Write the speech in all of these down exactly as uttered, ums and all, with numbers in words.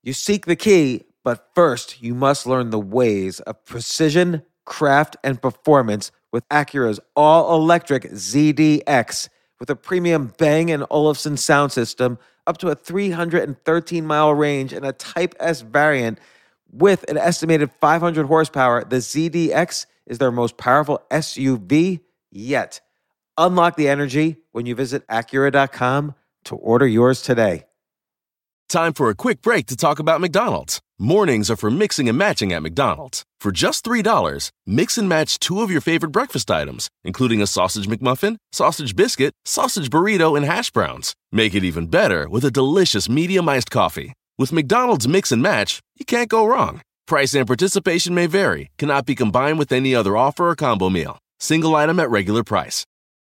You seek the key, but first you must learn the ways of precision, craft, and performance with Acura's all-electric Z D X. With a premium Bang & Olufsen sound system, up to a three hundred thirteen mile range, and a Type S variant with an estimated five hundred horsepower, the Z D X is their most powerful S U V yet. Unlock the energy when you visit Acura dot com to order yours today. Time for a quick break to talk about McDonald's. Mornings are for mixing and matching at McDonald's. For just three dollars, mix and match two of your favorite breakfast items, including a sausage McMuffin, sausage biscuit, sausage burrito, and hash browns. Make it even better with a delicious medium iced coffee. With McDonald's Mix and Match, you can't go wrong. Price and participation may vary, cannot be combined with any other offer or combo meal. Single item at regular price.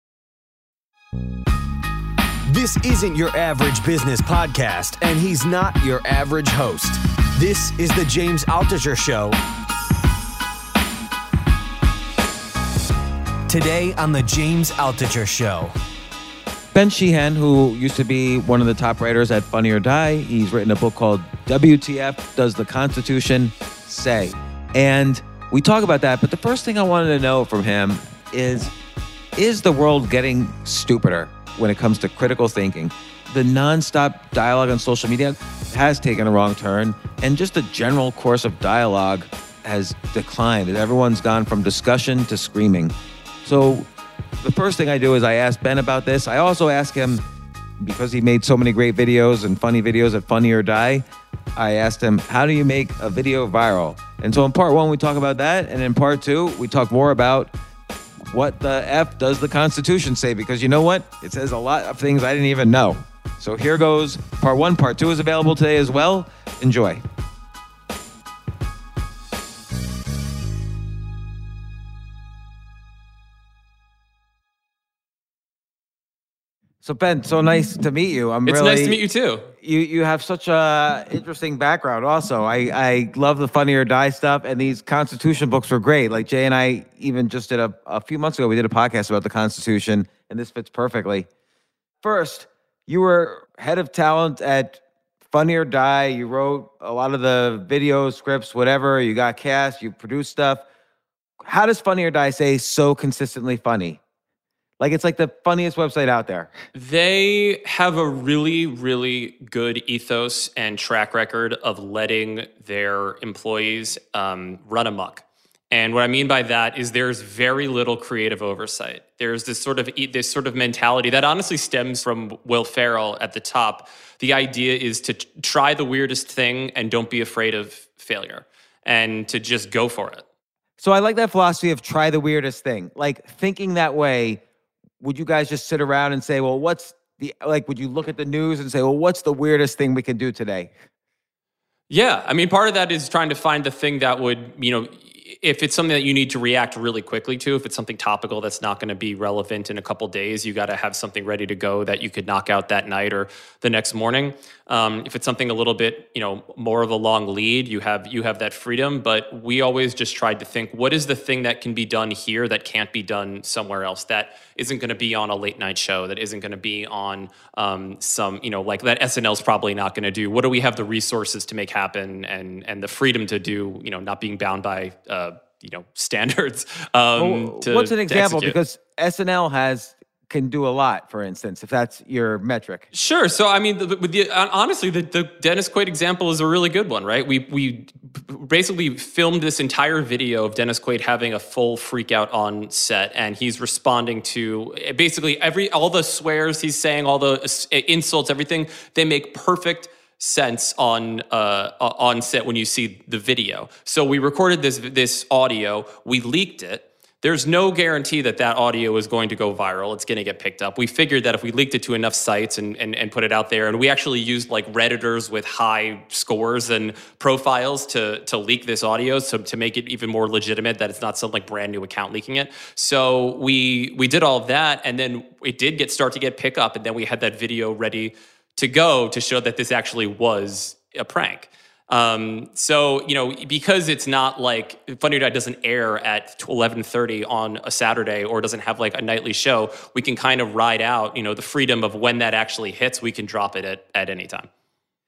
This isn't your average business podcast, and he's not your average host. This is the James Altucher Show. Today on the James Altucher Show. Ben Sheehan, who used to be one of the top writers at Funny or Die, he's written a book called W T F Does the Constitution Say? And we talk about that, but the first thing I wanted to know from him is, is the world getting stupider when it comes to critical thinking? The nonstop dialogue on social media has taken a wrong turn, and just the general course of dialogue has declined. Everyone's gone from discussion to screaming. So the first thing I do is I ask Ben about this. I also ask him, because he made so many great videos and funny videos at Funny or Die, I asked him, how do you make a video viral? And so in part one, we talk about that. And in part two, we talk more about what the F does the Constitution say? Because you know what? It says a lot of things I didn't even know. So here goes part one. Part two is available today as well. Enjoy. So Ben, so nice to meet you. I'm it's really, nice to meet you too. You you have such a interesting background. Also, I I love the Funny or Die stuff, and these Constitution books were great. Like Jay and I even just did a a few months ago. We did a podcast about the Constitution, and this fits perfectly. First, you were head of talent at Funny or Die. You wrote a lot of the videos, scripts, whatever. You got cast. You produced stuff. How does Funny or Die say so consistently funny? Like, it's like the funniest website out there. They have a really, really good ethos and track record of letting their employees um, run amok. And what I mean by that is there's very little creative oversight. There's this sort of this sort of mentality that honestly stems from Will Ferrell at the top. The idea is to t- try the weirdest thing and don't be afraid of failure, and to just go for it. So I like that philosophy of try the weirdest thing. Like, thinking that way, would you guys just sit around and say, well, what's the, like, would you look at the news and say, well, what's the weirdest thing we can do today? Yeah. I mean, part of that is trying to find the thing that would, you know, if it's something that you need to react really quickly to, if it's something topical that's not going to be relevant in a couple days, you got to have something ready to go that you could knock out that night or the next morning. Um, if it's something a little bit, you know, more of a long lead, you have you have that freedom. But we always just tried to think, what is the thing that can be done here that can't be done somewhere else? That isn't going to be on a late night show. That isn't going to be on um, some, you know, like that S N L's probably not going to do. What do we have the resources to make happen and and the freedom to do? You know, not being bound by uh, you know standards. Um, well, to, what's an example? Execute. Because S N L has can do a lot, for instance, if that's your metric. Sure. So, I mean, the, the, honestly, the, the Dennis Quaid example is a really good one, right? We we basically filmed this entire video of Dennis Quaid having a full freak out on set, and he's responding to basically every all the swears he's saying, all the insults, everything. They make perfect sense on uh, on set when you see the video. So we recorded this this audio, we leaked it. There's no guarantee that that audio is going to go viral. It's going to get picked up. We figured that if we leaked it to enough sites and, and, and put it out there, and we actually used like Redditors with high scores and profiles to, to leak this audio, so to make it even more legitimate that it's not some like brand new account leaking it. So we we did all of that, and then it did get start to get pick up, and then we had that video ready to go to show that this actually was a prank. Um, so, you know, because it's not like Funny or Die doesn't air at eleven thirty on a Saturday or doesn't have like a nightly show, we can kind of ride out, you know, the freedom of when that actually hits, we can drop it at, at any time.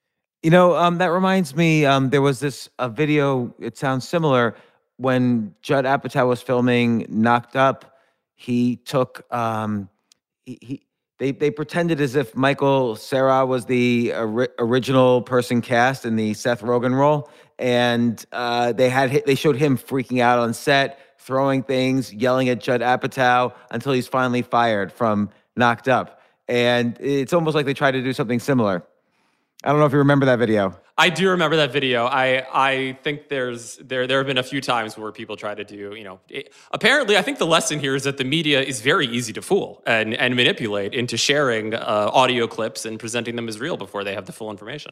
You know, um, that reminds me. Um, there was this a video. It sounds similar when Judd Apatow was filming Knocked Up. He took um, he, he they they pretended as if Michael Cera was the ori- original person cast in the Seth Rogen role, and uh, they had hi- they showed him freaking out on set, throwing things, yelling at Judd Apatow until he's finally fired from Knocked Up. And it's almost like they tried to do something similar. I don't know if you remember that video. I do remember that video. I I think there's there there have been a few times where people try to do, you know, it, apparently I think the lesson here is that the media is very easy to fool and and manipulate into sharing uh, audio clips and presenting them as real before they have the full information.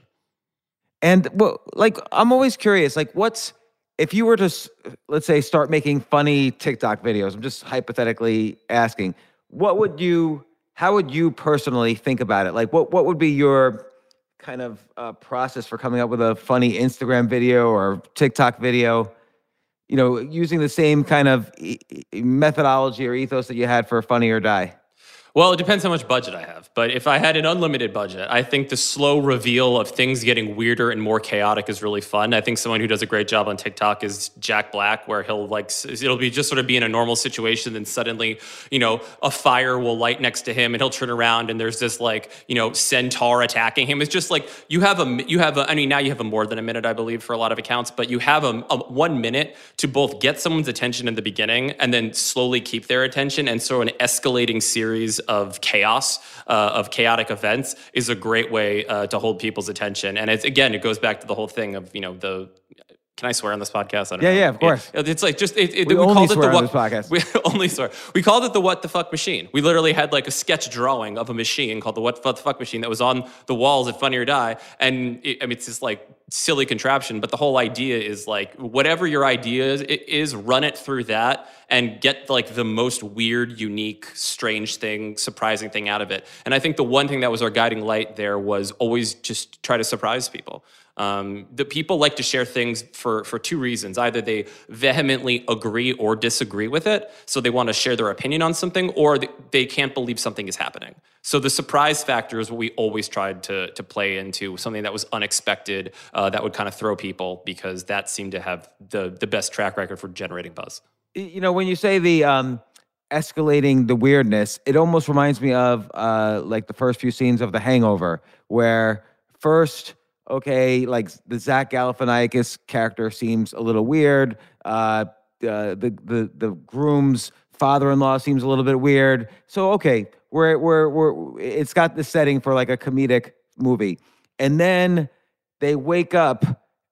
And well, like I'm always curious, like what's if you were to let's say start making funny TikTok videos, I'm just hypothetically asking, what would you how would you personally think about it? Like what what would be your kind of uh, process for coming up with a funny Instagram video or TikTok video, you know, using the same kind of e- methodology or ethos that you had for Funny or Die? Well, it depends how much budget I have. But if I had an unlimited budget, I think the slow reveal of things getting weirder and more chaotic is really fun. I think someone who does a great job on TikTok is Jack Black, where he'll like, it'll be just sort of be in a normal situation. Then suddenly, you know, a fire will light next to him and he'll turn around and there's this like, you know, centaur attacking him. It's just like, you have a, you have a, I mean, now you have a more than a minute, I believe, for a lot of accounts, but you have a, a one minute to both get someone's attention in the beginning and then slowly keep their attention. And so an escalating series of chaos, uh, of chaotic events is a great way uh, to hold people's attention. And it's, again, it goes back to the whole thing of, you know, the, can I swear on this podcast? I don't yeah, know. yeah, of course. It, it's like just, it, it, we, we only called it swear the on what, this podcast. We only swear. We called it the What the Fuck Machine. We literally had like a sketch drawing of a machine called the What the Fuck Machine that was on the walls at Funny or Die. And it, I mean, it's this like silly contraption, but the whole idea is like, whatever your idea is, it is run it through that and get like the most weird, unique, strange thing, surprising thing out of it. And I think the one thing that was our guiding light there was always just try to surprise people. Um, the people like to share things for, for two reasons. Either they vehemently agree or disagree with it, so they want to share their opinion on something, or they can't believe something is happening. So the surprise factor is what we always tried to, to play into, something that was unexpected, uh, that would kind of throw people, because that seemed to have the, the best track record for generating buzz. You know, when you say the um, escalating the weirdness, it almost reminds me of uh, like the first few scenes of The Hangover, where first... okay, like the Zach Galifianakis character seems a little weird. Uh, uh, the the the groom's father-in-law seems a little bit weird. So okay, we're we're we're it's got the setting for like a comedic movie, and then they wake up,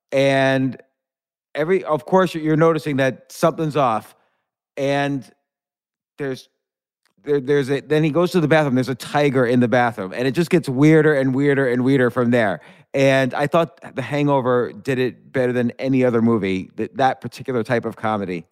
and every of course you're noticing that something's off, and there's. There, there's a then he goes to the bathroom. There's a tiger in the bathroom, and it just gets weirder and weirder and weirder from there. And I thought The Hangover did it better than any other movie. That that particular type of comedy.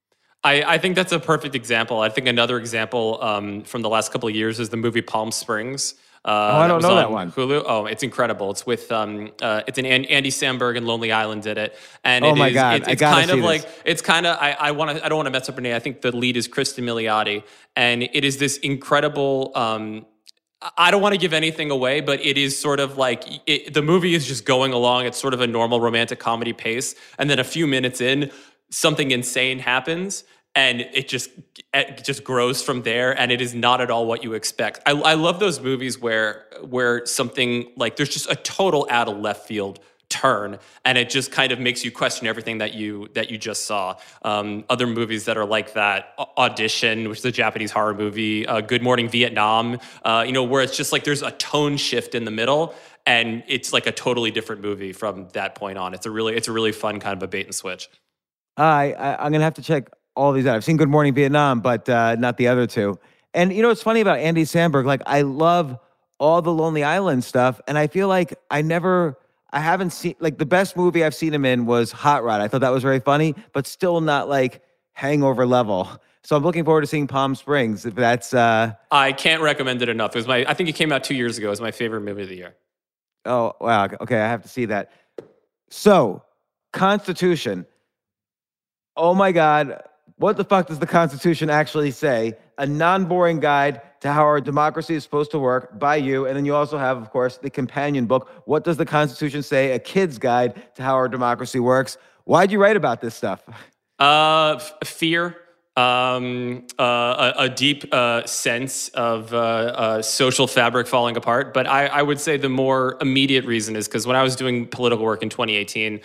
I, I think that's a perfect example. I think another example um, from the last couple of years is the movie Palm Springs. Uh, oh, I don't know that one. Hulu. Oh, it's incredible. It's with um, uh, it's an Andy Samberg and Lonely Island did it, and oh it my is, god, it's, I it's gotta kind see of like this. it's kind of I, I want to I don't want to mess up her name. I think the lead is Kristen Milioti, and it is this incredible. Um, I don't want to give anything away, but it is sort of like it, the movie is just going along at sort of a normal romantic comedy pace, and then a few minutes in, something insane happens. And it just it just grows from there, and it is not at all what you expect. I, I love those movies where where something like there's just a total out of left field turn, and it just kind of makes you question everything that you that you just saw. Um, other movies that are like that, Audition, which is a Japanese horror movie, uh, Good Morning Vietnam, uh, you know, where it's just like there's a tone shift in the middle, and it's like a totally different movie from that point on. It's a really it's a really fun kind of a bait and switch. I, I I'm gonna have to check all these out. I've seen Good Morning Vietnam, but uh, not the other two. And you know what's funny about Andy Samberg? Like I love all the Lonely Island stuff, and I feel like I never, I haven't seen like the best movie I've seen him in was Hot Rod. I thought that was very funny, but still not like Hangover level. So I'm looking forward to seeing Palm Springs. If that's, uh, I can't recommend it enough. It was my, I think it came out two years ago. It was my favorite movie of the year. Oh wow, okay, I have to see that. So Constitution. Oh my God. what the fuck does the Constitution actually say? A non-boring guide to how our democracy is supposed to work by you. And then you also have, of course, the companion book, What Does the Constitution Say? A kid's guide to how our democracy works. Why'd you write about this stuff? Uh, f- fear. Um, uh, a, a deep uh, sense of uh, uh, social fabric falling apart. But I, I would say the more immediate reason is because when I was doing political work in twenty eighteen,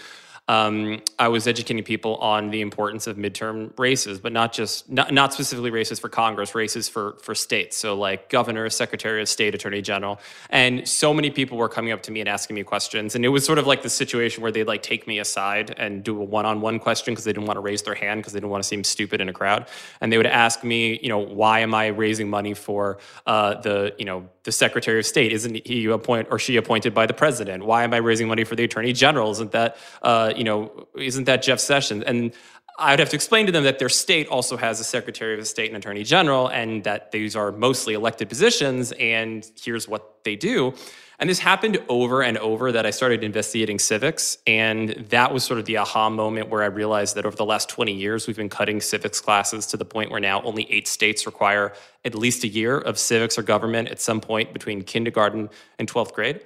um, I was educating people on the importance of midterm races, but not just not, not specifically races for Congress, races for for states. So like governor, secretary of state, attorney general, and so many people were coming up to me and asking me questions, and it was sort of like the situation where they'd like take me aside and do a one-on-one question because they didn't want to raise their hand because they didn't want to seem stupid in a crowd, and they would ask me, you know, why am I raising money for uh, the you know the secretary of state? Isn't he appoint or she appointed by the president? Why am I raising money for the attorney general? Isn't that uh, you know, isn't that Jeff Sessions? And I would have to explain to them that their state also has a Secretary of State and Attorney General, and that these are mostly elected positions, and here's what they do. And this happened over and over that I started investigating civics, and that was sort of the aha moment where I realized that over the last twenty years, we've been cutting civics classes to the point where now only eight states require at least a year of civics or government at some point between kindergarten and twelfth grade.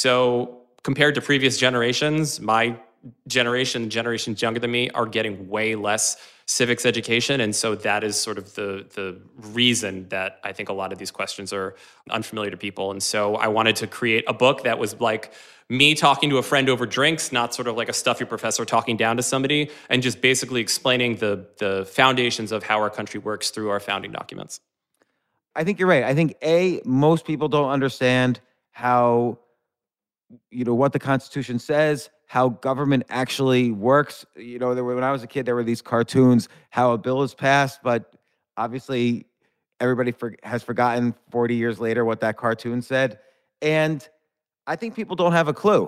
So compared to previous generations, my generation, generations younger than me, are getting way less civics education. And so that is sort of the the reason that I think a lot of these questions are unfamiliar to people. And so I wanted to create a book that was like me talking to a friend over drinks, not sort of like a stuffy professor talking down to somebody, and just basically explaining the the foundations of how our country works through our founding documents. I think you're right. I think, A, most people don't understand how, you know, what the Constitution says, how government actually works. You know, there were, when I was a kid, there were these cartoons, how a bill is passed, but obviously everybody for, has forgotten forty years later what that cartoon said. And I think people don't have a clue.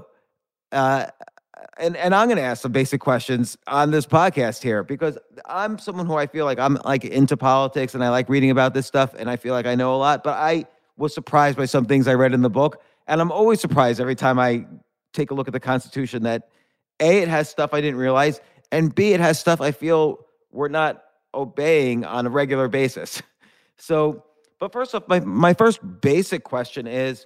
Uh, and, and I'm going to ask some basic questions on this podcast here, because I'm someone who I feel like I'm like into politics and I like reading about this stuff and I feel like I know a lot, but I was surprised by some things I read in the book. And I'm always surprised every time I take a look at the Constitution that A, it has stuff I didn't realize, and B, it has stuff I feel we're not obeying on a regular basis. So, but first off, my, my first basic question is,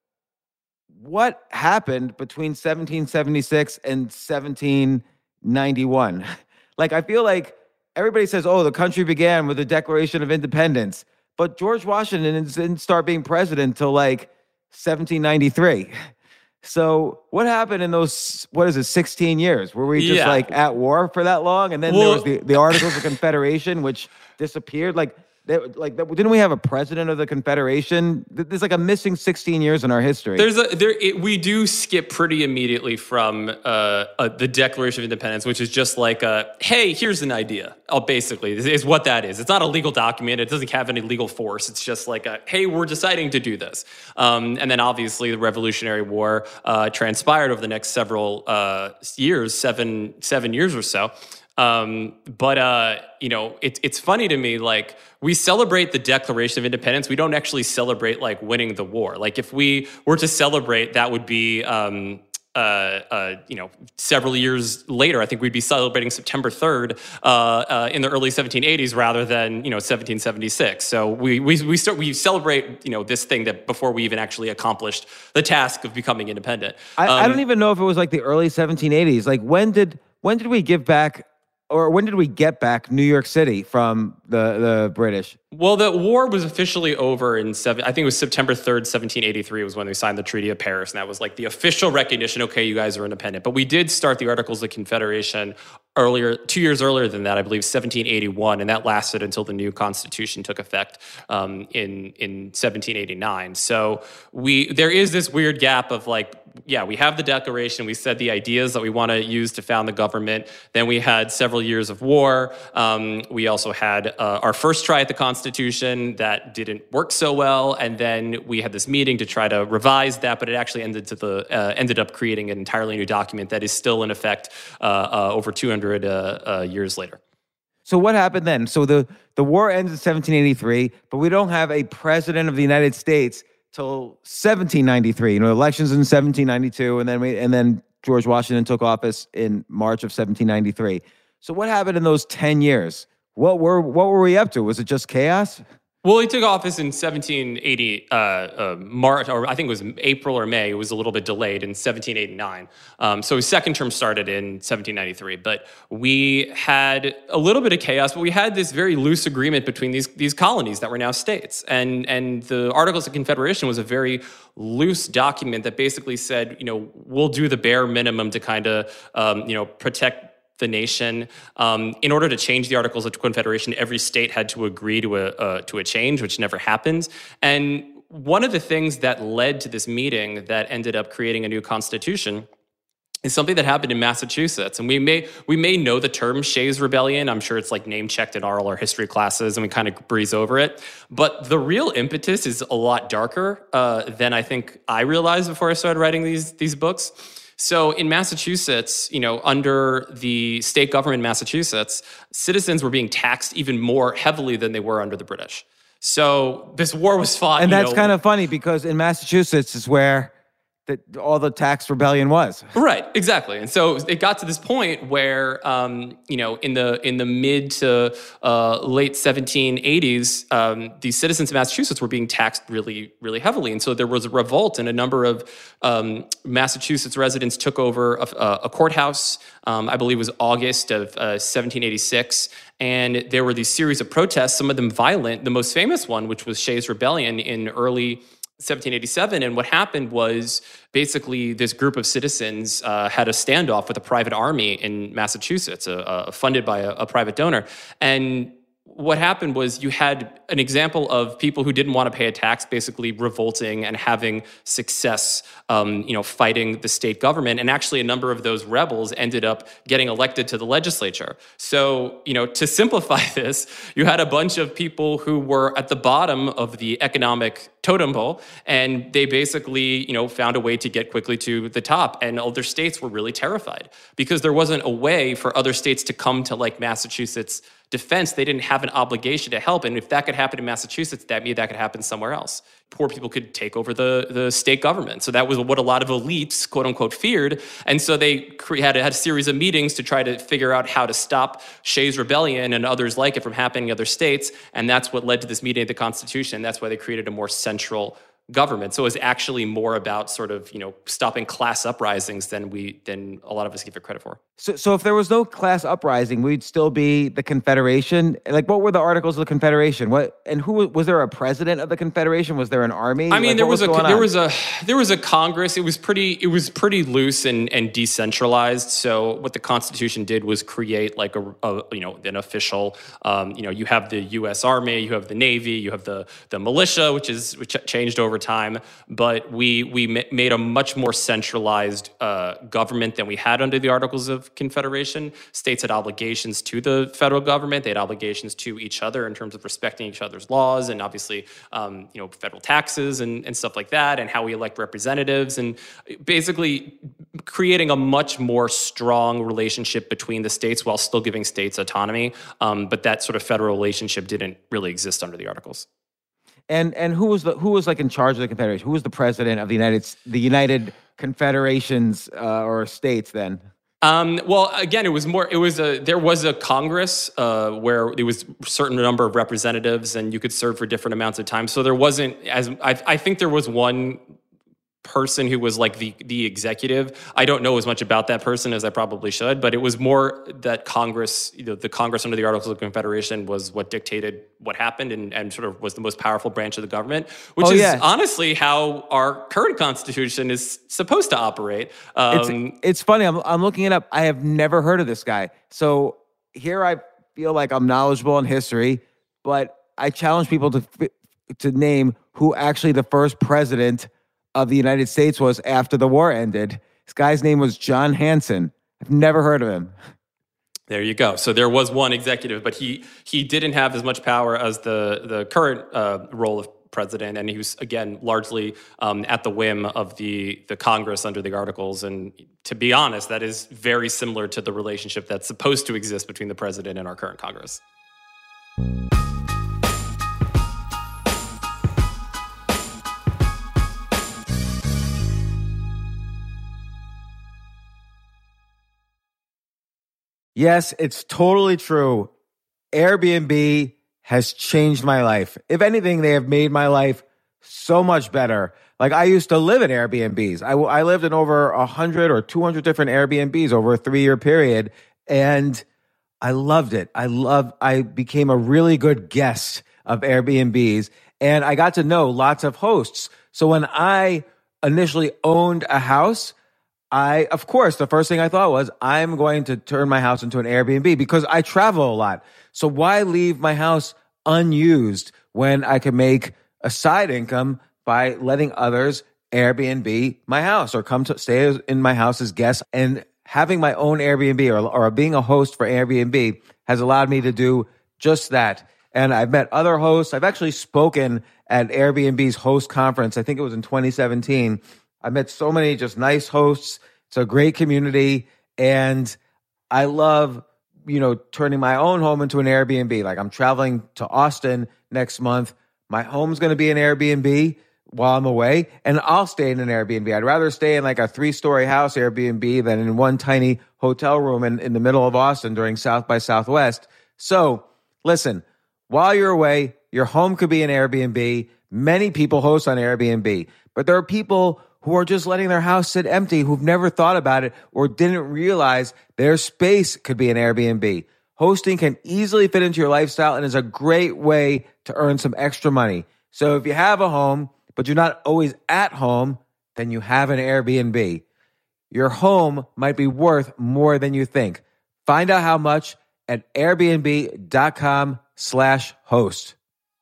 what happened between seventeen seventy-six and seventeen ninety-one? Like, I feel like everybody says, oh, the country began with the Declaration of Independence, but George Washington didn't start being president until like seventeen ninety-three. So what happened in those, what is it, sixteen years? Were we just Yeah. like at war for that long? And then Well- there was the, the Articles of Confederation, which disappeared. Like, they, like didn't we have a president of the Confederation? There's like a missing sixteen years in our history. There's a there. It, we do skip pretty immediately from uh, uh, the Declaration of Independence, which is just like a, hey, here's an idea. Oh, basically, is, is what that is. It's not a legal document. It doesn't have any legal force. It's just like a, hey, we're deciding to do this. Um, and then obviously the Revolutionary War uh, transpired over the next several uh, years, seven seven years or so. Um, but, uh, you know, it, it's funny to me, like, we celebrate the Declaration of Independence. We don't actually celebrate, like, winning the war. Like, if we were to celebrate, that would be, um, uh, uh, you know, several years later. I think we'd be celebrating September third uh, uh, in the early seventeen eighties rather than, you know, seventeen seventy-six. So we we we start we celebrate, you know, this thing that before we even actually accomplished the task of becoming independent. I, Um, I don't even know if it was like the early seventeen eighties. Like, when did when did we give back, or when did we get back New York City from the, the British? Well, the war was officially over in seven. I think it was September third, seventeen eighty-three was when they signed the Treaty of Paris, and that was like the official recognition. Okay, you guys are independent. But we did start the Articles of Confederation earlier, two years earlier than that, I believe, seventeen eighty-one, and that lasted until the new Constitution took effect um, in in seventeen eighty-nine. So we there is this weird gap of like, yeah, we have the Declaration. We said the ideas that we want to use to found the government. Then we had several years of war. Um, we also had uh, our first try at the Constitution that didn't work so well, and then we had this meeting to try to revise that, but it actually ended to the uh, ended up creating an entirely new document that is still in effect uh, uh, over two hundred uh, uh, years later. So what happened then? So the, the war ends in seventeen eighty-three, but we don't have a president of the United States till seventeen ninety-three. You know, elections in seventeen ninety-two, and then we and then George Washington took office in March of seventeen ninety-three. So what happened in those ten years? what were what were we up to? Was it just chaos? Well, he took office in seventeen eighty, uh, uh, March, or I think it was April or May. It was a little bit delayed in seventeen eighty-nine. Um, so his second term started in seventeen ninety-three. But we had a little bit of chaos, but we had this very loose agreement between these these colonies that were now states. And and the Articles of Confederation was a very loose document that basically said, you know, we'll do the bare minimum to kind of, um, you know, protect the nation. Um, in order to change the Articles of Confederation, every state had to agree to a uh, to a change, which never happened. And one of the things that led to this meeting that ended up creating a new constitution is something that happened in Massachusetts. And we may we may know the term Shays Rebellion. I'm sure it's like name checked in all our history classes, and we kind of breeze over it. But the real impetus is a lot darker uh, than I think I realized before I started writing these these books. So in Massachusetts, you know, under the state government in Massachusetts, citizens were being taxed even more heavily than they were under the British. So this war was fought. And that's know, kind of funny because in Massachusetts is where the, all the tax rebellion was. Right, exactly. And so it got to this point where, um, you know, in the in the mid to uh, late seventeen eighties, um, the citizens of Massachusetts were being taxed really, really heavily. And so there was a revolt, and a number of um, Massachusetts residents took over a, a courthouse. Um, I believe it was August of uh, seventeen eighty-six. And there were these series of protests, some of them violent. The most famous one, which was Shays Rebellion in early seventeen eighty-seven, and what happened was basically this group of citizens uh, had a standoff with a private army in Massachusetts, uh, uh, funded by a, a private donor. And what happened was you had an example of people who didn't want to pay a tax basically revolting and having success, um, you know, fighting the state government. And actually a number of those rebels ended up getting elected to the legislature. So, you know, to simplify this, you had a bunch of people who were at the bottom of the economic totem pole, and they basically, you know, found a way to get quickly to the top. And other states were really terrified because there wasn't a way for other states to come to like Massachusetts' defense. They didn't have an obligation to help. And if that could happen in Massachusetts, that means that could happen somewhere else. Poor people could take over the, the state government. So that was what a lot of elites, quote unquote, feared. And so they had, had a series of meetings to try to figure out how to stop Shays Rebellion and others like it from happening in other states. And that's what led to this meeting of the Constitution. That's why they created a more central government. So it was actually more about sort of, you know, stopping class uprisings than we than a lot of us give it credit for. So, so if there was no class uprising, we'd still be the Confederation. Like, what were the Articles of the Confederation? What and who was there? A president of the Confederation? Was there an army? I mean, like, there was, was a there on? was a there was a Congress. It was pretty it was pretty loose and and decentralized. So what the Constitution did was create like a, a you know an official. Um, you know, you have the U S Army, you have the Navy, you have the the militia, which is which changed over time. But we we ma- made a much more centralized uh, government than we had under the Articles of Confederation. States had obligations to the federal government. They had obligations to each other in terms of respecting each other's laws and obviously um, you know federal taxes and, and stuff like that, and how we elect representatives, and basically creating a much more strong relationship between the states while still giving states autonomy. Um, but that sort of federal relationship didn't really exist under the Articles. And and who was the who was like in charge of the Confederation? Who was the president of the United the United Confederations uh, or states then? Um, well, again, it was more. It was a there was a Congress uh, where there was a certain number of representatives, and you could serve for different amounts of time. So there wasn't as I, I think there was one person who was like the the executive. I don't know as much about that person as I probably should, but it was more that Congress, you know, the Congress under the Articles of Confederation was what dictated what happened and, and sort of was the most powerful branch of the government, which oh, is yeah. honestly how our current Constitution is supposed to operate. Um, it's, it's funny. I'm, I'm looking it up. I have never heard of this guy. So here I feel like I'm knowledgeable in history, but I challenge people to to name who actually the first president of the United States was after the war ended. This guy's name was John Hanson. I've never heard of him. There you go. So there was one executive, but he he didn't have as much power as the the current uh, role of president, and he was again largely um, at the whim of the the Congress under the Articles. And to be honest, that is very similar to the relationship that's supposed to exist between the president and our current Congress. Yes, it's totally true. Airbnb has changed my life. If anything, they have made my life so much better. Like, I used to live in Airbnbs. I, I lived in over one hundred or two hundred different Airbnbs over a three-year period, and I loved it. I loved, I became a really good guest of Airbnbs, and I got to know lots of hosts. So when I initially owned a house, I, of course, the first thing I thought was, I'm going to turn my house into an Airbnb because I travel a lot. So why leave my house unused when I can make a side income by letting others Airbnb my house or come to stay in my house as guests? And having my own Airbnb or, or being a host for Airbnb has allowed me to do just that. And I've met other hosts. I've actually spoken at Airbnb's host conference. I think it was in twenty seventeen. I met so many just nice hosts. It's a great community. And I love, you know, turning my own home into an Airbnb. Like, I'm traveling to Austin next month. My home's going to be an Airbnb while I'm away, and I'll stay in an Airbnb. I'd rather stay in like a three-story house Airbnb than in one tiny hotel room in, in the middle of Austin during South by Southwest. So listen, while you're away, your home could be an Airbnb. Many people host on Airbnb, but there are people who are just letting their house sit empty, who've never thought about it or didn't realize their space could be an Airbnb. Hosting can easily fit into your lifestyle and is a great way to earn some extra money. So if you have a home, but you're not always at home, then you have an Airbnb. Your home might be worth more than you think. Find out how much at airbnb.com slash host.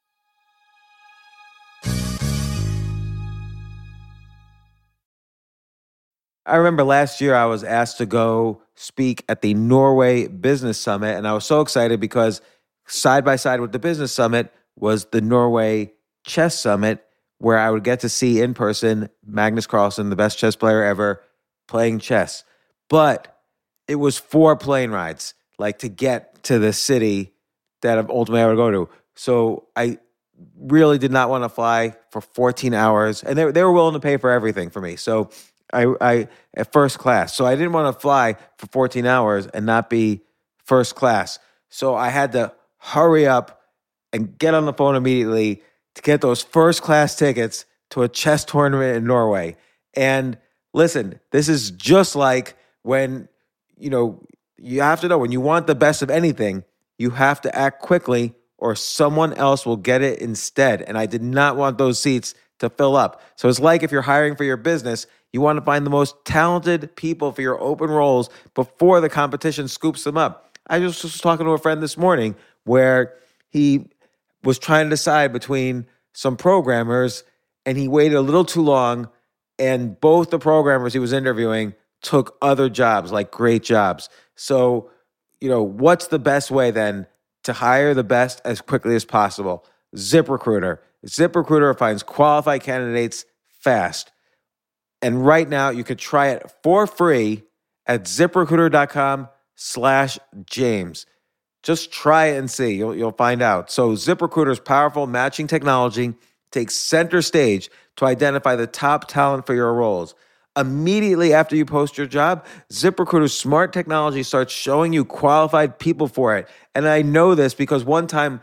I remember last year I was asked to go speak at the Norway Business Summit, and I was so excited because side by side with the Business Summit was the Norway Chess Summit, where I would get to see in person Magnus Carlsen, the best chess player ever, playing chess. But it was four plane rides, like to get to the city that ultimately I would go to. So I really did not want to fly for fourteen hours, and they, they were willing to pay for everything for me. So I, I at first class. So I didn't want to fly for fourteen hours and not be first class. So I had to hurry up and get on the phone immediately to get those first class tickets to a chess tournament in Norway. And listen, this is just like when, you know, you have to know when you want the best of anything, you have to act quickly or someone else will get it instead. And I did not want those seats to fill up. So it's like if you're hiring for your business, you want to find the most talented people for your open roles before the competition scoops them up. I just was talking to a friend this morning where he was trying to decide between some programmers, and he waited a little too long, and both the programmers he was interviewing took other jobs, like great jobs. So, you know, what's the best way then to hire the best as quickly as possible? ZipRecruiter. ZipRecruiter finds qualified candidates fast. And right now, you could try it for free at ZipRecruiter.com slash James. Just try it and see. You'll, you'll find out. So ZipRecruiter's powerful matching technology takes center stage to identify the top talent for your roles. Immediately after you post your job, ZipRecruiter's smart technology starts showing you qualified people for it. And I know this because one time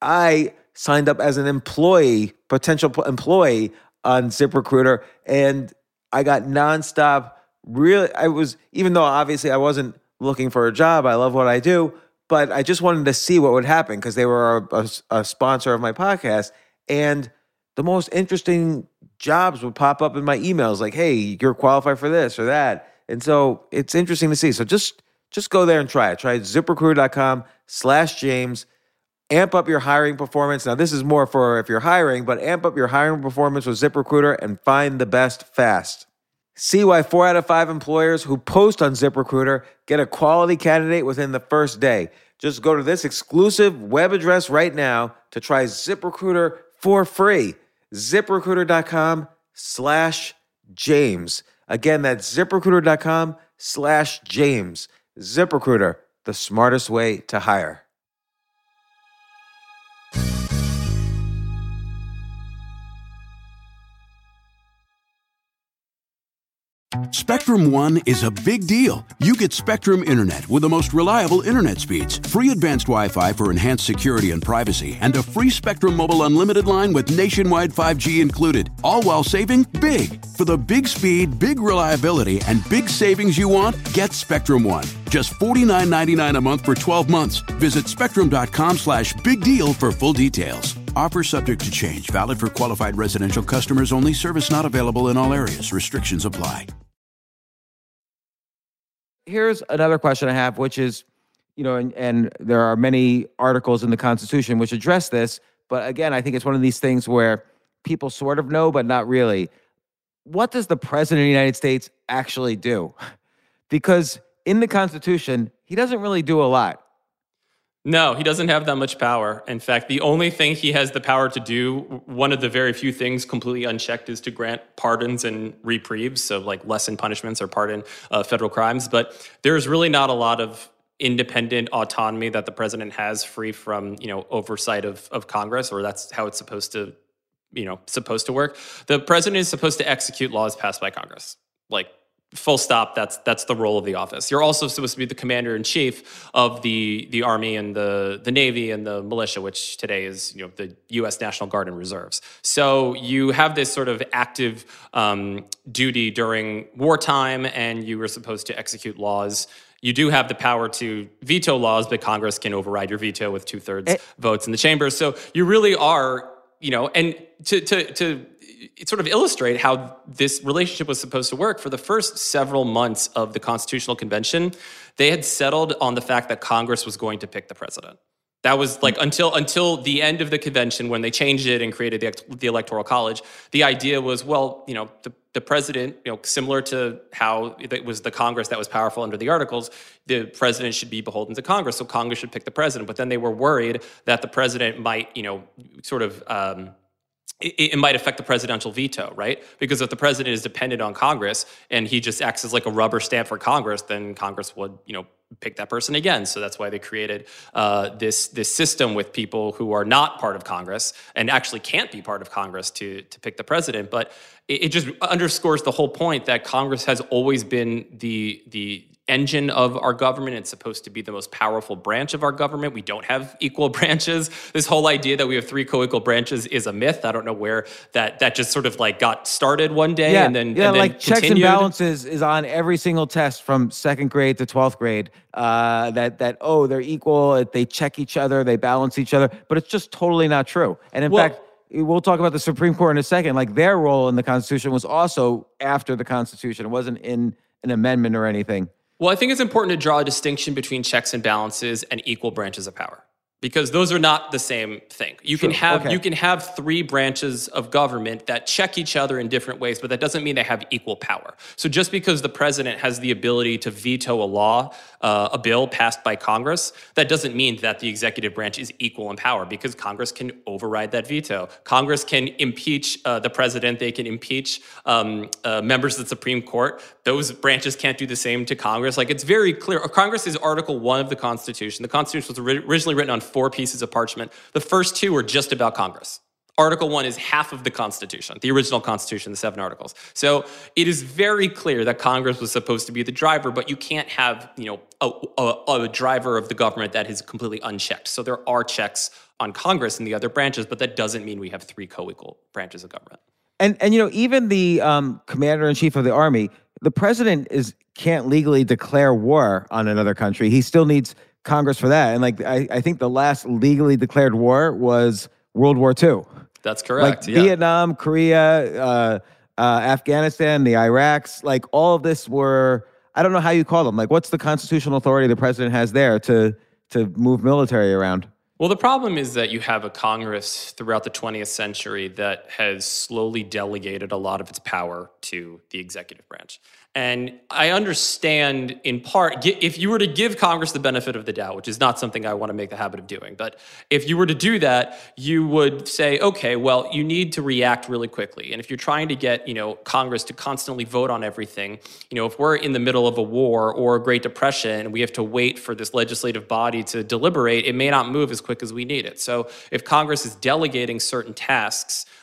I signed up as an employee, potential employee on ZipRecruiter, and I got nonstop. Really, I was, even though obviously I wasn't looking for a job, I love what I do, but I just wanted to see what would happen because they were a, a, a sponsor of my podcast. And the most interesting jobs would pop up in my emails like, hey, you're qualified for this or that. And so it's interesting to see. So just, just go there and try it. Try ZipRecruiter.com slash James. Amp up your hiring performance. Now, this is more for if you're hiring, but amp up your hiring performance with ZipRecruiter and find the best fast. See why four out of five employers who post on ZipRecruiter get a quality candidate within the first day. Just go to this exclusive web address right now to try ZipRecruiter for free. ZipRecruiter.com slash James. Again, that's ZipRecruiter.com slash James. ZipRecruiter, the smartest way to hire. Spectrum One is a big deal. You get Spectrum Internet with the most reliable internet speeds, free advanced Wi-Fi for enhanced security and privacy, and a free Spectrum Mobile Unlimited line with nationwide five G included, all while saving big. For the big speed, big reliability, and big savings you want, get Spectrum One. Just forty-nine ninety-nine a month for twelve months. Visit spectrum.com slash big deal for full details. Offer subject to change. Valid for qualified residential customers only. Service not available in all areas. Restrictions apply. Here's another question I have, which is, you know, and, and there are many articles in the Constitution which address this. But again, I think it's one of these things where people sort of know, but not really. What does the president of the United States actually do? Because in the Constitution, he doesn't really do a lot. No, he doesn't have that much power. In fact, the only thing he has the power to do, one of the very few things completely unchecked, is to grant pardons and reprieves, so like lessen punishments or pardon uh, federal crimes. But there's really not a lot of independent autonomy that the president has, free from, you know, oversight of, of Congress, or that's how it's supposed to, you know, supposed to work. The president is supposed to execute laws passed by Congress. Like, full stop, that's that's the role of the office. You're also supposed to be the commander-in-chief of the the Army and the, the Navy and the militia, which today is, you know, the U S National Guard and Reserves. So you have this sort of active um, duty during wartime, and you were supposed to execute laws. You do have the power to veto laws, but Congress can override your veto with two-thirds it, votes in the chamber. So you really are, you know, and to to to sort of illustrate how this relationship was supposed to work, for the first several months of the Constitutional Convention, they had settled on the fact that Congress was going to pick the president. That was like until until the end of the convention, when they changed it and created the, the Electoral College. The idea was, well, you know, the, the president, you know, similar to how it was the Congress that was powerful under the Articles, the president should be beholden to Congress, so Congress should pick the president. But then they were worried that the president might, you know, sort of um, it, it might affect the presidential veto, right? Because if the president is dependent on Congress and he just acts as like a rubber stamp for Congress, then Congress would, you know, pick that person again. So that's why they created uh, this this system with people who are not part of Congress and actually can't be part of Congress to to pick the president. But it, it just underscores the whole point that Congress has always been the the engine of our government. It's supposed to be the most powerful branch of our government. We don't have equal branches. This whole idea that we have three co-equal branches is a myth. I don't know where that that just sort of like got started one day yeah, and then yeah, and then like checks continued. and balances is on every single test from second grade to twelfth grade. Uh, that that oh, they're equal. They check each other. They balance each other. But it's just totally not true. And in Well, fact, we'll talk about the Supreme Court in a second. Like, their role in the Constitution was also after the Constitution. It wasn't in an amendment or anything. Well, I think it's important to draw a distinction between checks and balances and equal branches of power, because those are not the same thing. You True. can have Okay. you can have three branches of government that check each other in different ways, but that doesn't mean they have equal power. So just because the president has the ability to veto a law, uh, a bill passed by Congress, that doesn't mean that the executive branch is equal in power, because Congress can override that veto. Congress can impeach uh, the president. They can impeach um, uh, members of the Supreme Court. Those branches can't do the same to Congress. Like, it's very clear. Congress is Article One of the Constitution. The Constitution was ori- originally written on four pieces of parchment. The first two are just about Congress. Article One is half of the Constitution, the original Constitution, the seven articles. So it is very clear that Congress was supposed to be the driver, but you can't have, you know, a, a, a driver of the government that is completely unchecked. So there are checks on Congress and the other branches, but that doesn't mean we have three co-equal branches of government. And and you know, even the um, commander in chief of the army, the president is can't legally declare war on another country. He still needs Congress for that. And like, I, I think the last legally declared war was World War Two. That's correct. Like yeah. Vietnam, Korea, uh, uh, Afghanistan, the Iraqs, like all of this were, I don't know how you call them. Like, what's the constitutional authority the president has there to to move military around? Well, the problem is that you have a Congress throughout the twentieth century that has slowly delegated a lot of its power to the executive branch. And I understand, in part, if you were to give Congress the benefit of the doubt, which is not something I want to make the habit of doing, but if you were to do that, you would say, okay, well, you need to react really quickly. And if you're trying to get, you know, Congress to constantly vote on everything, you know, if we're in the middle of a war or a Great Depression and we have to wait for this legislative body to deliberate, it may not move as quick as we need it. So if Congress is delegating certain tasks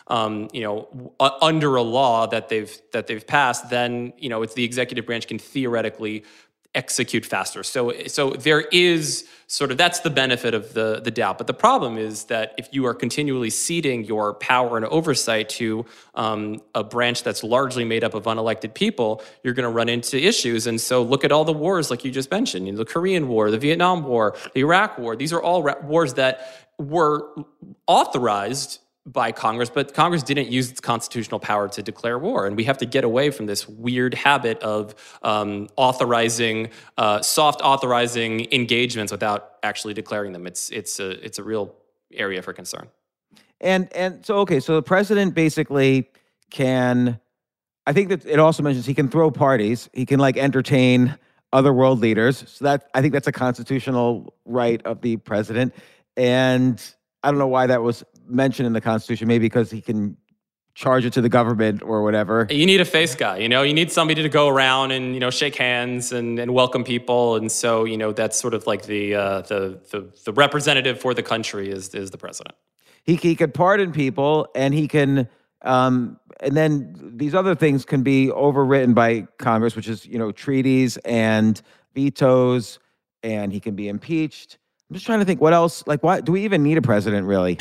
um, you know, w- under a law that they've that they've passed, then you know, it's the executive branch can theoretically execute faster. So, so there is sort of, that's the benefit of the, the doubt. But the problem is that if you are continually ceding your power and oversight to um, a branch that's largely made up of unelected people, you're going to run into issues. And so look at all the wars, like you just mentioned, you know, the Korean War, the Vietnam War, the Iraq War. These are all ra- wars that were authorized by Congress, but Congress didn't use its constitutional power to declare war. And we have to get away from this weird habit of um, authorizing, uh, soft authorizing engagements without actually declaring them. It's it's a it's a real area for concern. And and so okay, so the president basically can, I think that it also mentions he can throw parties, he can like entertain other world leaders. So that, I think that's a constitutional right of the president. And I don't know why that was mentioned in the Constitution, maybe because he can charge it to the government or whatever. You need a face guy, you know, you need somebody to go around and, you know, shake hands and, and welcome people. And so, you know, that's sort of like the, uh, the, the, the representative for the country is, is the president. He, he could pardon people, and he can, um, and then these other things can be overwritten by Congress, which is, you know, treaties and vetoes, and he can be impeached. I'm just trying to think what else, like, why do we even need a president, really?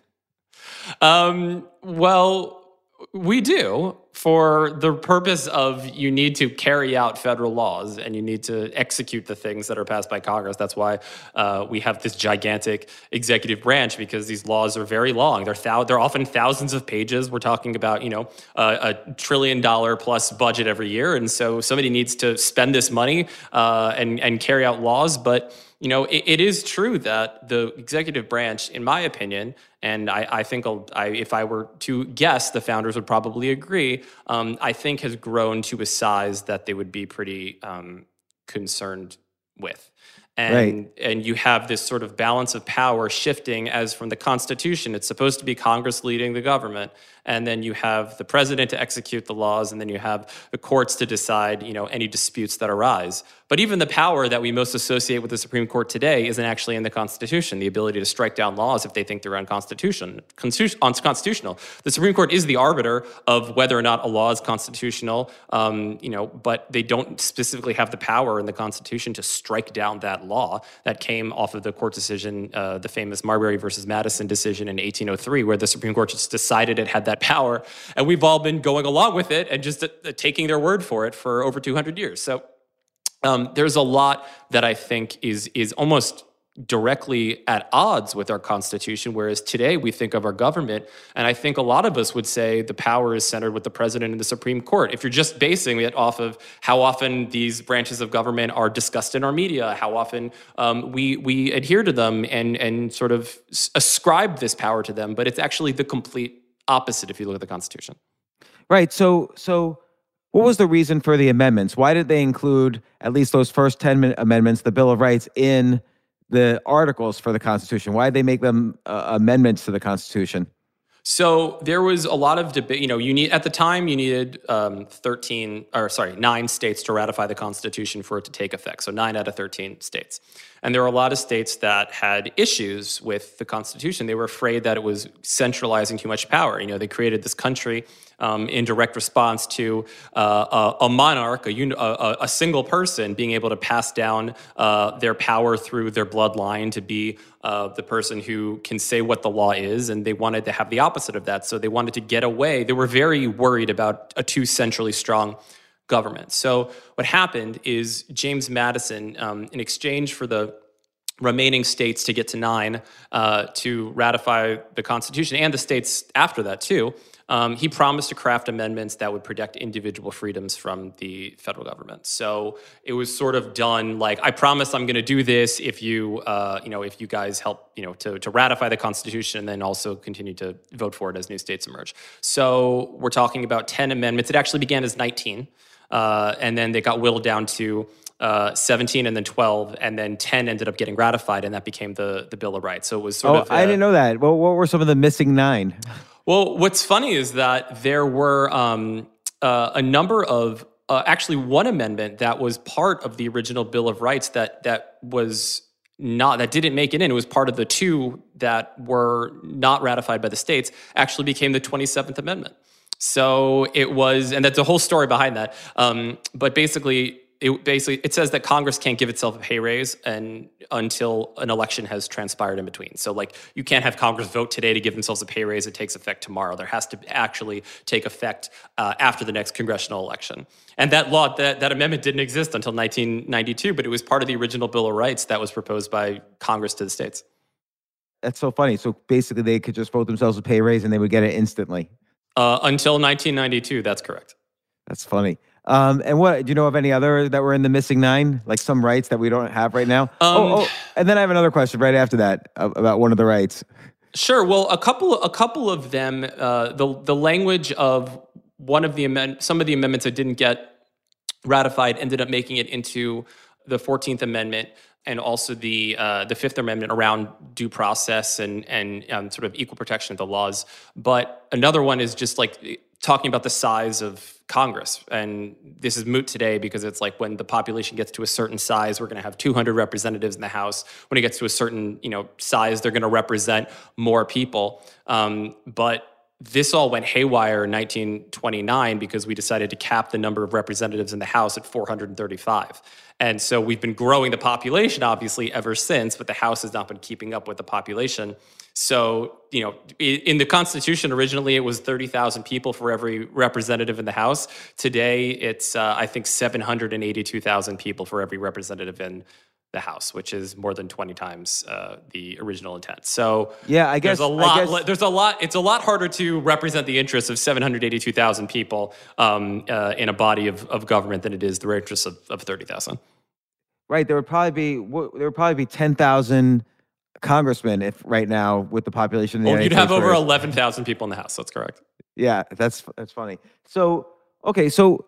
um, well, we do, for the purpose of you need to carry out federal laws and you need to execute the things that are passed by Congress. That's why uh, we have this gigantic executive branch, because these laws are very long. They're thou- they're often thousands of pages. We're talking about, you know, uh, a trillion dollar plus budget every year. And so somebody needs to spend this money uh, and, and carry out laws. But you know, it, it is true that the executive branch, in my opinion, and I, I think I'll, I, if I were to guess, the founders would probably agree, um, I think has grown to a size that they would be pretty um, concerned with. And, right. and you have this sort of balance of power shifting, as from the Constitution, it's supposed to be Congress leading the government. And then you have the president to execute the laws, and then you have the courts to decide, you know, any disputes that arise. But even the power that we most associate with the Supreme Court today isn't actually in the Constitution, the ability to strike down laws if they think they're unconstitutional. unconstitutional. The Supreme Court is the arbiter of whether or not a law is constitutional, um, you know, but they don't specifically have the power in the Constitution to strike down that law. That came off of the court decision, uh, the famous Marbury versus Madison decision in eighteen oh three, where the Supreme Court just decided it had that power, and we've all been going along with it and just uh, taking their word for it for over two hundred years. So um, there's a lot that I think is is almost directly at odds with our Constitution, whereas today we think of our government, and I think a lot of us would say the power is centered with the president and the Supreme Court. If you're just basing it off of how often these branches of government are discussed in our media, how often um, we we adhere to them and and sort of ascribe this power to them, but it's actually the complete opposite if you look at the Constitution. Right. So, so what was the reason for the amendments? Why did they include at least those first ten amendments, the Bill of Rights, in the articles for the Constitution? Why did they make them uh, amendments to the Constitution? So there was a lot of debate. You know, you need at the time you needed um, thirteen, or sorry, nine states to ratify the Constitution for it to take effect. So nine out of thirteen states, and there were a lot of states that had issues with the Constitution. They were afraid that it was centralizing too much power. You know, they created this country um, in direct response to uh, a, a monarch, a, uni- a, a single person being able to pass down uh, their power through their bloodline to be uh, the person who can say what the law is, and they wanted to have the opposite of that. So they wanted to get away. They were very worried about a too centrally strong government. So what happened is James Madison, um, in exchange for the remaining states to get to nine uh, to ratify the Constitution, and the states after that too, um, he promised to craft amendments that would protect individual freedoms from the federal government. So it was sort of done like, I promise I'm going to do this if you, uh, you know, if you guys help, you know, to, to ratify the Constitution, and then also continue to vote for it as new states emerge. So we're talking about ten amendments. It actually began as nineteen. Uh, and then they got whittled down to uh, seventeen, and then twelve, and then ten ended up getting ratified, and that became the the Bill of Rights. So it was sort oh, of. Uh, I didn't know that. Well, what were some of the missing nine? Well, what's funny is that there were um, uh, a number of uh, actually one amendment that was part of the original Bill of Rights that that was not that didn't make it in. It was part of the two that were not ratified by the states. Actually, became the twenty-seventh Amendment. So it was, and that's a whole story behind that. Um, but basically, it basically it says that Congress can't give itself a pay raise and until an election has transpired in between. So like you can't have Congress vote today to give themselves a pay raise. It takes effect tomorrow. There has to actually take effect uh, after the next congressional election. And that law, that, that amendment didn't exist until nineteen ninety-two, but it was part of the original Bill of Rights that was proposed by Congress to the states. That's so funny. So basically they could just vote themselves a pay raise and they would get it instantly. Uh, until nineteen ninety-two, that's correct. That's funny. Um, and what, do you know of any other that were in the missing nine? Like some rights that we don't have right now? Um, oh, oh, and then I have another question right after that about one of the rights. Sure. Well, a couple, a couple of them, uh, the the language of one of the amend, some of the amendments that didn't get ratified ended up making it into the fourteenth Amendment and also the uh, the Fifth Amendment around due process and and um, sort of equal protection of the laws. But another one is just like talking about the size of Congress. And this is moot today because it's like when the population gets to a certain size, we're going to have two hundred representatives in the House. When it gets to a certain, you know, size, they're going to represent more people. Um, but this all went haywire in nineteen twenty-nine because we decided to cap the number of representatives in the House at four hundred thirty-five. And so we've been growing the population, obviously, ever since, but the House has not been keeping up with the population. So, you know, in the Constitution, originally it was thirty thousand people for every representative in the House. Today, it's, uh, I think, seven hundred eighty-two thousand people for every representative in the House, which is more than twenty times uh, the original intent. So yeah, I guess there's a lot. I guess, there's a lot. It's a lot harder to represent the interests of seven hundred eighty-two thousand people um, uh, in a body of, of government than it is the interests of, of thirty thousand. Right. There would probably be there would probably be ten thousand congressmen if right now with the population. Of the well, United you'd have States over where, eleven thousand people in the House. That's correct. Yeah, that's that's funny. So okay, so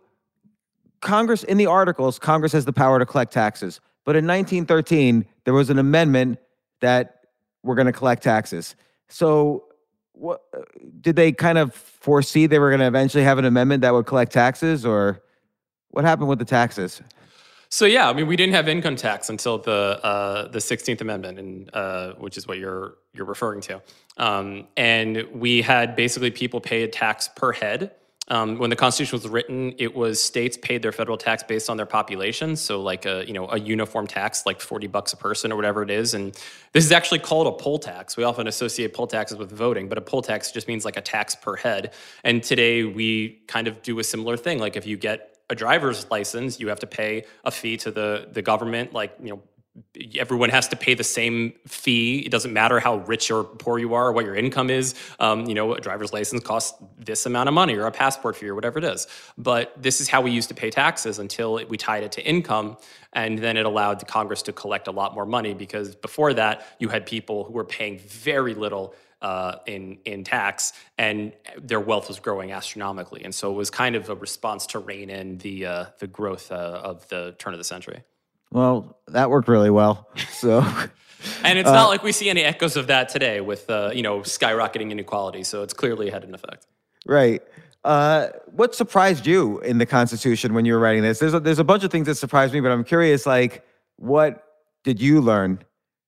Congress in the articles, Congress has the power to collect taxes. But in nineteen thirteen, there was an amendment that we're going to collect taxes. So what did they kind of foresee they were going to eventually have an amendment that would collect taxes, or what happened with the taxes? So yeah, I mean, we didn't have income tax until the uh, the sixteenth Amendment, and uh, which is what you're you're referring to. Um, and we had basically people pay a tax per head. Um, when the Constitution was written, it was states paid their federal tax based on their population. So like a, you know, a uniform tax, like forty bucks a person or whatever it is. And this is actually called a poll tax. We often associate poll taxes with voting, but a poll tax just means like a tax per head. And today we kind of do a similar thing. Like if you get a driver's license, you have to pay a fee to the, the government, like, you know, everyone has to pay the same fee. It doesn't matter how rich or poor you are or what your income is. Um, you know, a driver's license costs this amount of money or a passport fee or whatever it is. But this is how we used to pay taxes until we tied it to income. And then it allowed the Congress to collect a lot more money because before that, you had people who were paying very little uh, in, in tax and their wealth was growing astronomically. And so it was kind of a response to rein in the, uh, the growth uh, of the turn of the century. Well, that worked really well. So, and it's uh, not like we see any echoes of that today with uh, you know, skyrocketing inequality. So it's clearly had an effect. Right. Uh, what surprised you in the Constitution when you were writing this? There's a, there's a bunch of things that surprised me, but I'm curious. Like, what did you learn?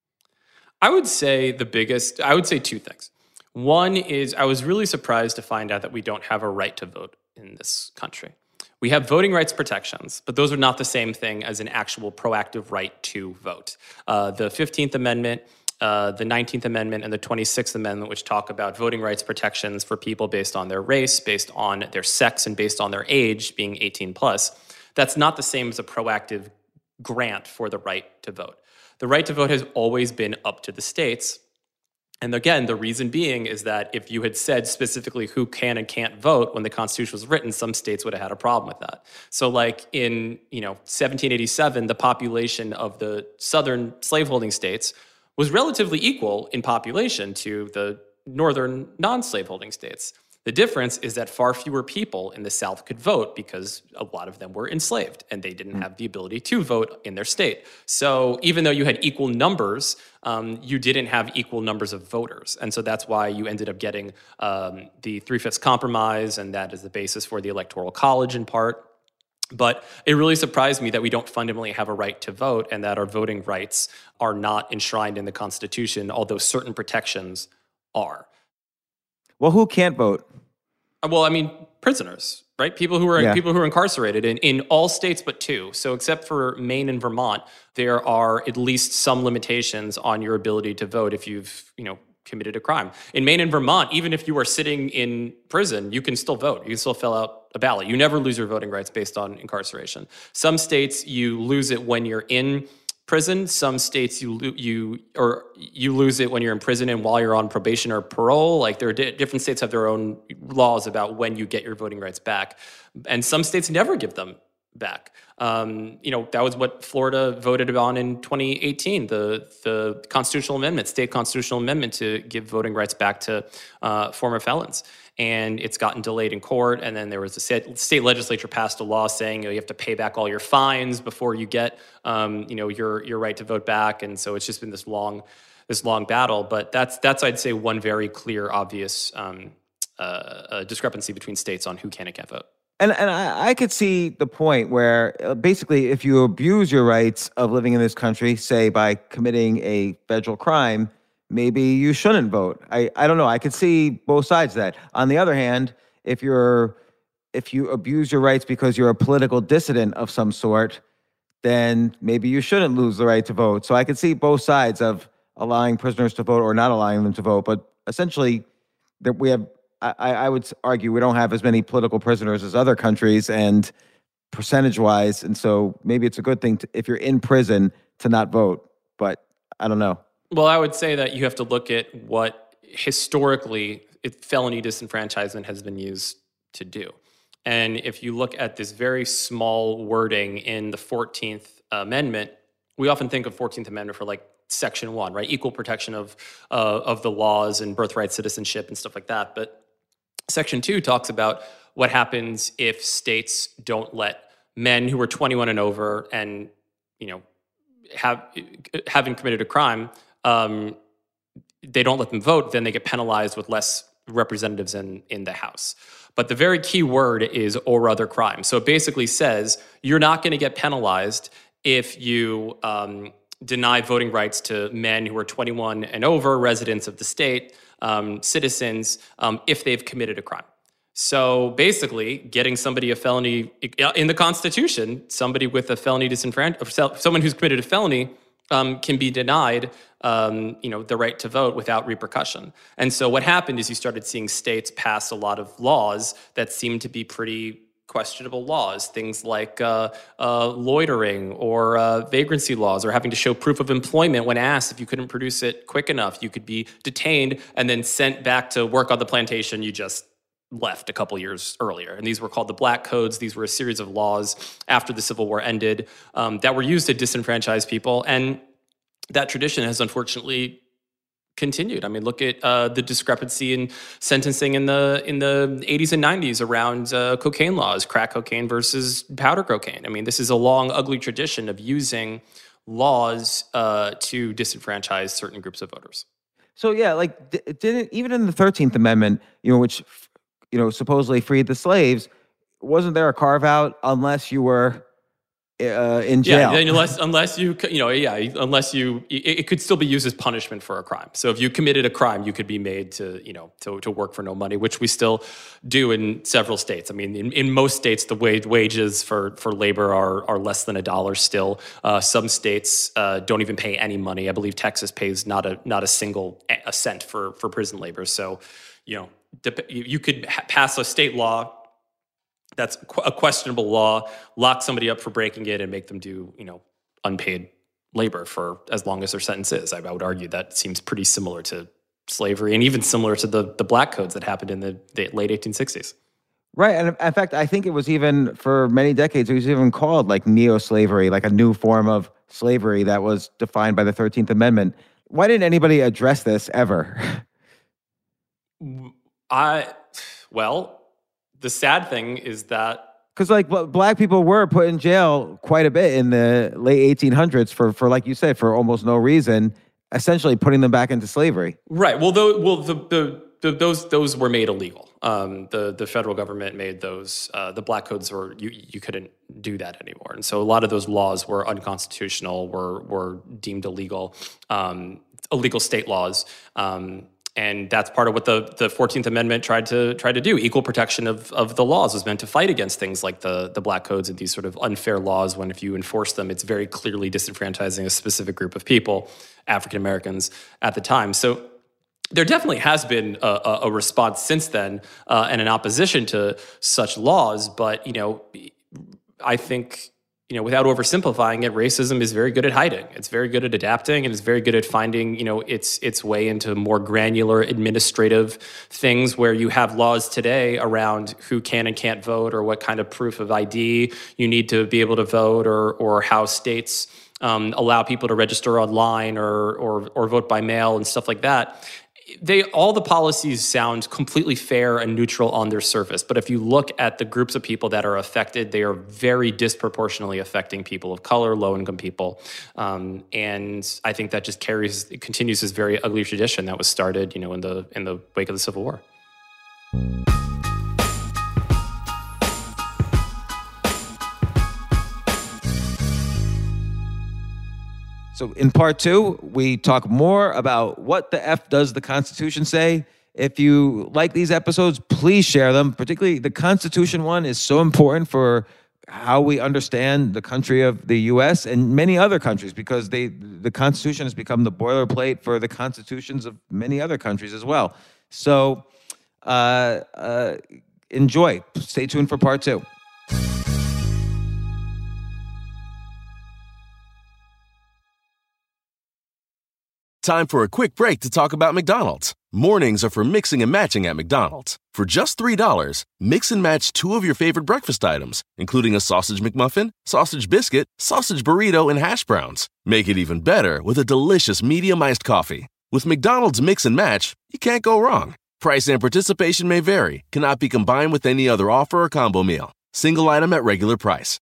I would say the biggest. I would say two things. One is I was really surprised to find out that we don't have a right to vote in this country. We have voting rights protections, but those are not the same thing as an actual proactive right to vote. Uh, the fifteenth Amendment, uh, the nineteenth Amendment, and the twenty-sixth Amendment, which talk about voting rights protections for people based on their race, based on their sex, and based on their age, being eighteen plus, that's not the same as a proactive grant for the right to vote. The right to vote has always been up to the states. And again, the reason being is that if you had said specifically who can and can't vote when the Constitution was written, some states would have had a problem with that. So like in, you know, seventeen eighty-seven, the population of the southern slaveholding states was relatively equal in population to the northern non-slaveholding states. The difference is that far fewer people in the South could vote because a lot of them were enslaved and they didn't have the ability to vote in their state. So even though you had equal numbers, um, you didn't have equal numbers of voters. And so that's why you ended up getting um, the Three-Fifths Compromise, and that is the basis for the Electoral College in part. But it really surprised me that we don't fundamentally have a right to vote and that our voting rights are not enshrined in the Constitution, although certain protections are. Well, who can't vote? Well, I mean, prisoners, right? People who are Yeah. people who are incarcerated in, in all states but two. So except for Maine and Vermont, there are at least some limitations on your ability to vote if you've, you know, committed a crime. In Maine and Vermont, even if you are sitting in prison, you can still vote. You can still fill out a ballot. You never lose your voting rights based on incarceration. Some states, you lose it when you're in prison. Some states, you lo- you or you lose it when you're in prison and while you're on probation or parole. Like there are di- different states have their own laws about when you get your voting rights back, and some states never give them back. Um, you know, that was what Florida voted on in twenty eighteen, the the constitutional amendment, state constitutional amendment to give voting rights back to uh, former felons. And it's gotten delayed in court. And then there was a state, state legislature passed a law saying, you know, you have to pay back all your fines before you get, um, you know, your your right to vote back. And so it's just been this long, this long battle. But that's that's I'd say one very clear, obvious um, uh, uh, discrepancy between states on who can and can't vote. And and I, I could see the point where uh, basically if you abuse your rights of living in this country, say by committing a federal crime, maybe you shouldn't vote. I, I don't know. I could see both sides of that. On the other hand, if you're if you abuse your rights because you're a political dissident of some sort, then maybe you shouldn't lose the right to vote. So I could see both sides of allowing prisoners to vote or not allowing them to vote. But essentially, that we have. I, I would argue we don't have as many political prisoners as other countries, and percentage-wise, and so maybe it's a good thing to, if you're in prison to not vote. But I don't know. Well, I would say that you have to look at what historically it, felony disenfranchisement has been used to do. And if you look at this very small wording in the fourteenth Amendment, we often think of fourteenth Amendment for like Section one, right? Equal protection of uh, of the laws and birthright citizenship and stuff like that. But Section two talks about what happens if states don't let men who are twenty-one and over and, you know, have having committed a crime, um, they don't let them vote, then they get penalized with less representatives in, in the House. But the very key word is or other crime. So it basically says you're not going to get penalized if you um, deny voting rights to men who are twenty-one and over, residents of the state, um, citizens, um, if they've committed a crime. So basically, getting somebody a felony in the Constitution, somebody with a felony disenfranchisement, someone who's committed a felony um, can be denied, um, you know, the right to vote without repercussion. And so what happened is you started seeing states pass a lot of laws that seemed to be pretty questionable laws, things like uh, uh, loitering or uh, vagrancy laws, or having to show proof of employment when asked. If you couldn't produce it quick enough, you could be detained and then sent back to work on the plantation you just left a couple years earlier. And these were called the Black Codes. These were a series of laws after the Civil War ended um, that were used to disenfranchise people. And that tradition has unfortunately continued. I mean, look at uh, the discrepancy in sentencing in the in the eighties and nineties around uh, cocaine laws, crack cocaine versus powder cocaine. I mean, this is a long, ugly tradition of using laws uh, to disenfranchise certain groups of voters. So yeah, like d- didn't even in the thirteenth Amendment, you know, which you know supposedly freed the slaves, wasn't there a carve out unless you were uh, in jail? Yeah, unless unless you you know yeah unless you it, it could still be used as punishment for a crime. So if you committed a crime, you could be made to you know to to work for no money, which we still do in several states. I mean, in, in most states, the wage wages for for labor are are less than a dollar still. Uh, some states uh, don't even pay any money. I believe Texas pays not a not a single a cent for for prison labor. So you know you could ha- pass a state law that's a questionable law, lock somebody up for breaking it, and make them do, you know, unpaid labor for as long as their sentence is. I, I would argue that seems pretty similar to slavery, and even similar to the the Black Codes that happened in the, the late eighteen sixties. Right, and in fact, I think it was even for many decades, it was even called like neo-slavery, like a new form of slavery that was defined by the thirteenth Amendment. Why didn't anybody address this ever? I, well. The sad thing is that because like black people were put in jail quite a bit in the late eighteen hundreds for, for like you said, for almost no reason, essentially putting them back into slavery. Right. Well, though, well, the, the the, those those were made illegal. Um, the the federal government made those. Uh, the black codes were you you couldn't do that anymore, and so a lot of those laws were unconstitutional, were were deemed illegal, um, illegal state laws. Um, And that's part of what the, the fourteenth Amendment tried to try to do. Equal protection of, of the laws was meant to fight against things like the, the black codes and these sort of unfair laws when if you enforce them, it's very clearly disenfranchising a specific group of people, African Americans at the time. So there definitely has been a, a response since then uh, and an opposition to such laws. But, you know, I think... You know, without oversimplifying it, racism is very good at hiding. It's very good at adapting, and it's very good at finding, you know, its its way into more granular administrative things where you have laws today around who can and can't vote, or what kind of proof of I D you need to be able to vote, or or how states um, allow people to register online or or or vote by mail and stuff like that. They all the policies sound completely fair and neutral on their surface, but if you look at the groups of people that are affected, they are very disproportionately affecting people of color, low-income people, um, and I think that just carries, it continues this very ugly tradition that was started, you know, in the in the wake of the Civil War. So in part two, we talk more about what the F does the Constitution say. If you like these episodes, please share them. Particularly the Constitution one is so important for how we understand the country of the U S and many other countries, because they the Constitution has become the boilerplate for the constitutions of many other countries as well. So uh, uh, enjoy. Stay tuned for part two. Time for a quick break to talk about McDonald's. Mornings are for mixing and matching at McDonald's. For just three dollars, mix and match two of your favorite breakfast items, including a sausage McMuffin, sausage biscuit, sausage burrito, and hash browns. Make it even better with a delicious medium iced coffee. With McDonald's Mix and Match, you can't go wrong. Price and participation may vary, cannot be combined with any other offer or combo meal. Single item at regular price.